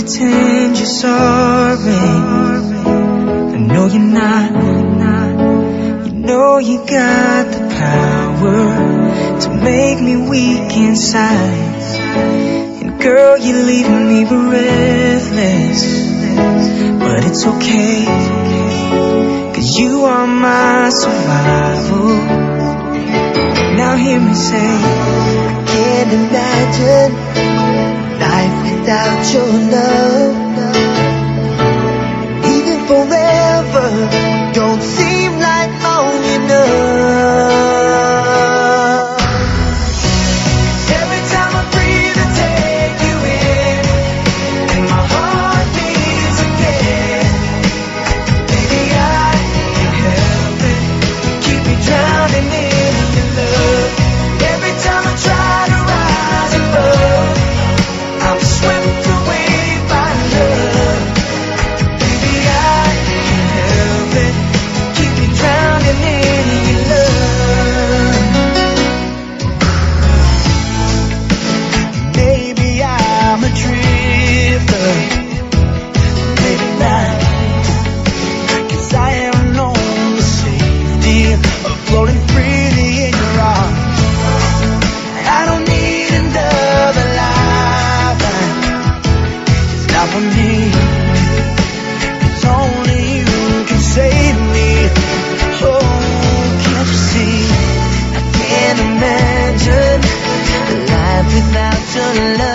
pretend you're sorry. I know you're not. You know you got the power to make me weak inside. And girl, you're leaving me breathless. But it's okay, 'cause you are my survival. Now hear me say, I can't imagine life without your love. Even forever don't seem like long enough. Every time I breathe I take you in, and my heart beats again. Baby, I can't help it, keep me drowning in your love. Every time I try to rise above, I'm swept away by love. Baby, I can't help it, keep me drowning in your love. Maybe I'm a drifter, maybe not, 'cause I have known the safety of floating freely in your arms. I don't need another lifeline, it's not for me. It's only you can save me. Oh, can't you see? I can't imagine life without your love.